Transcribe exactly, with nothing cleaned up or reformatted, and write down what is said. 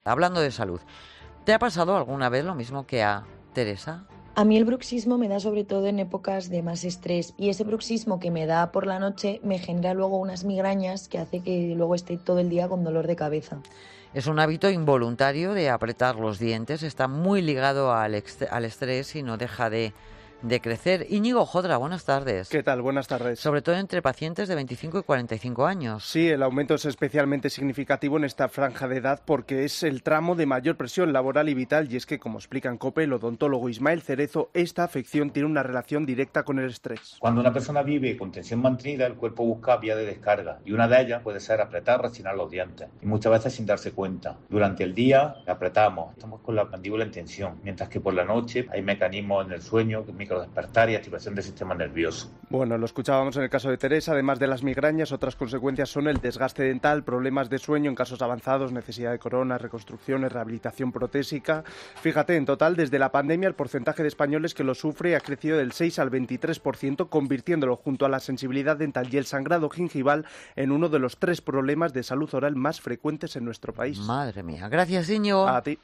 Hablando de salud, ¿te ha pasado alguna vez lo mismo que a Teresa? A mí el bruxismo me da sobre todo en épocas de más estrés y ese bruxismo que me da por la noche me genera luego unas migrañas que hace que luego esté todo el día con dolor de cabeza. Es un hábito involuntario de apretar los dientes, está muy ligado al, ex- al estrés y no deja de, de crecer. Íñigo Jodra, buenas tardes. ¿Qué tal? Buenas tardes. Sobre todo entre pacientes de veinticinco y cuarenta y cinco años. Sí, el aumento es especialmente significativo en esta franja de edad porque es el tramo de mayor presión laboral y vital, y es que, como explica en COPE el odontólogo Ismael Cerezo, esta afección tiene una relación directa con el estrés. Cuando una persona vive con tensión mantenida, el cuerpo busca vías de descarga y una de ellas puede ser apretar, rechinar los dientes y muchas veces sin darse cuenta. Durante el día apretamos, estamos con la mandíbula en tensión, mientras que por la noche hay mecanismos en el sueño, microdespertar y activación del sistema nervioso. Bueno, lo escuchábamos en el caso de Teresa. Además de las migrañas, otras consecuencias son el desgaste dental, problemas de sueño en casos avanzados, necesidad de coronas, reconstrucciones, rehabilitación protésica. Fíjate, en total, desde la pandemia, el porcentaje de españoles que lo sufre ha crecido del seis al veintitrés por ciento, convirtiéndolo, junto a la sensibilidad dental y el sangrado gingival, en uno de los tres problemas de salud oral más frecuentes en nuestro país. Madre mía, gracias, Íñigo. A ti.